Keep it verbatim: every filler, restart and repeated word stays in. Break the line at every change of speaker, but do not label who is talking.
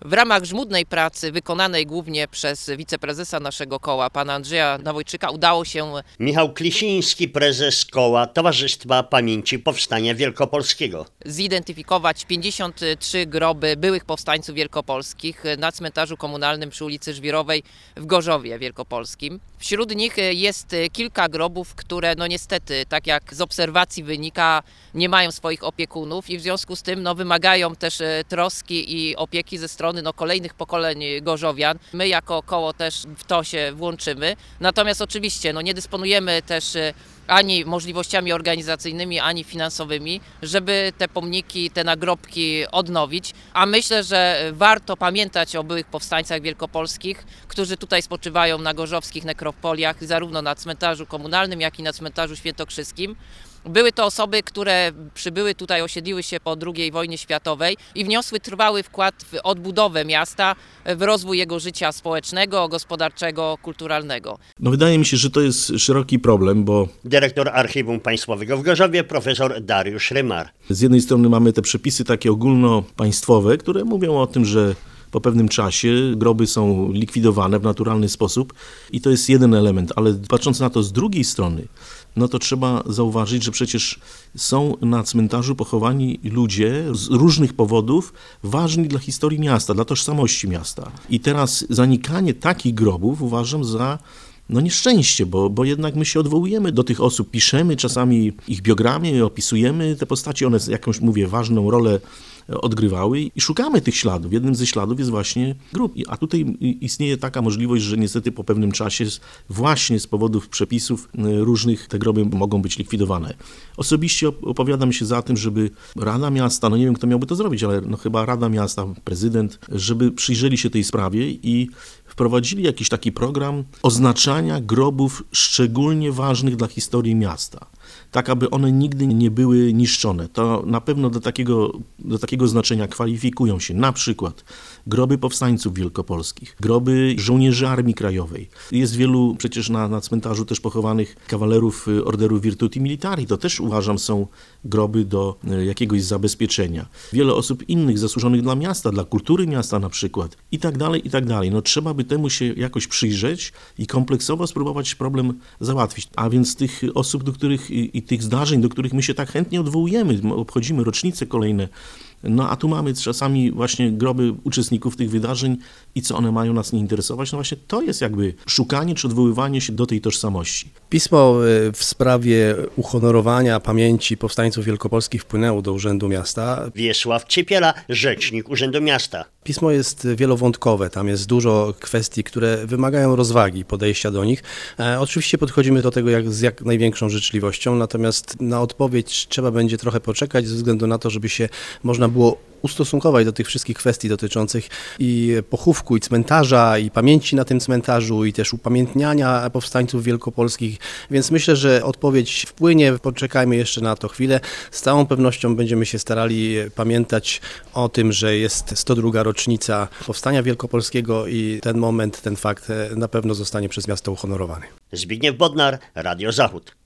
W ramach żmudnej pracy wykonanej głównie przez wiceprezesa naszego koła, pana Andrzeja Nawojczyka, udało się...
Michał Klisiński, prezes koła Towarzystwa Pamięci Powstania Wielkopolskiego.
Zidentyfikować pięćdziesiąt trzy groby byłych powstańców wielkopolskich na cmentarzu komunalnym przy ulicy Żwirowej w Gorzowie Wielkopolskim. Wśród nich jest kilka grobów, które no niestety, tak jak z obserwacji wynika, nie mają swoich opiekunów i w związku z tym no, wymagają też troski i opieki ze strony no, kolejnych pokoleń gorzowian. My jako koło też w to się włączymy. Natomiast oczywiście no, nie dysponujemy też ani możliwościami organizacyjnymi, ani finansowymi, żeby te pomniki, te nagrobki odnowić. A myślę, że warto pamiętać o byłych powstańcach wielkopolskich, którzy tutaj spoczywają na gorzowskich nekropoliach, zarówno na cmentarzu komunalnym, jak i na cmentarzu świętokrzyskim. Były to osoby, które przybyły tutaj, osiedliły się po drugiej wojnie światowej i wniosły trwały wkład w odbudowę miasta, w rozwój jego życia społecznego, gospodarczego, kulturalnego.
No wydaje mi się, że to jest szeroki problem, bo...
Dyrektor Archiwum Państwowego w Gorzowie, profesor Dariusz Rymar.
Z jednej strony mamy te przepisy takie ogólnopaństwowe, które mówią o tym, że po pewnym czasie groby są likwidowane w naturalny sposób i to jest jeden element, ale patrząc na to z drugiej strony, no to trzeba zauważyć, że przecież są na cmentarzu pochowani ludzie z różnych powodów ważni dla historii miasta, dla tożsamości miasta. I teraz zanikanie takich grobów uważam za no nieszczęście, bo, bo jednak my się odwołujemy do tych osób, piszemy czasami ich biografię, opisujemy te postaci, one jakąś, mówię, ważną rolę odgrywały i szukamy tych śladów. Jednym ze śladów jest właśnie grób. A tutaj istnieje taka możliwość, że niestety po pewnym czasie właśnie z powodów przepisów różnych te groby mogą być likwidowane. Osobiście opowiadam się za tym, żeby Rada Miasta, no nie wiem kto miałby to zrobić, ale no chyba Rada Miasta, prezydent, żeby przyjrzeli się tej sprawie i wprowadzili jakiś taki program oznaczania grobów szczególnie ważnych dla historii miasta. Tak, aby one nigdy nie były niszczone. To na pewno do takiego, do takiego znaczenia kwalifikują się na przykład groby powstańców wielkopolskich, groby żołnierzy Armii Krajowej. Jest wielu przecież na, na cmentarzu też pochowanych kawalerów Orderu Virtuti Militari. To też uważam są groby do jakiegoś zabezpieczenia. Wiele osób innych zasłużonych dla miasta, dla kultury miasta na przykład i tak dalej, i tak dalej. No trzeba by temu się jakoś przyjrzeć i kompleksowo spróbować problem załatwić. A więc tych osób, do których i, i tych zdarzeń, do których my się tak chętnie odwołujemy, obchodzimy rocznice kolejne, no a tu mamy czasami właśnie groby uczestników tych wydarzeń i co one mają nas nie interesować, no właśnie to jest jakby szukanie czy odwoływanie się do tej tożsamości.
Pismo w sprawie uhonorowania pamięci powstańców wielkopolskich wpłynęło do Urzędu Miasta.
Wiesław Ciepiela, rzecznik Urzędu Miasta.
Pismo jest wielowątkowe, tam jest dużo kwestii, które wymagają rozwagi, podejścia do nich. E, oczywiście podchodzimy do tego jak, z jak największą życzliwością, natomiast na odpowiedź trzeba będzie trochę poczekać ze względu na to, żeby się można było ustosunkować do tych wszystkich kwestii dotyczących i pochówku, i cmentarza, i pamięci na tym cmentarzu, i też upamiętniania powstańców wielkopolskich, więc myślę, że odpowiedź wpłynie, poczekajmy jeszcze na to chwilę. Z całą pewnością będziemy się starali pamiętać o tym, że jest sto druga rocznica Powstania Wielkopolskiego i ten moment, ten fakt na pewno zostanie przez miasto uhonorowany.
Zbigniew Bodnar, Radio Zachód.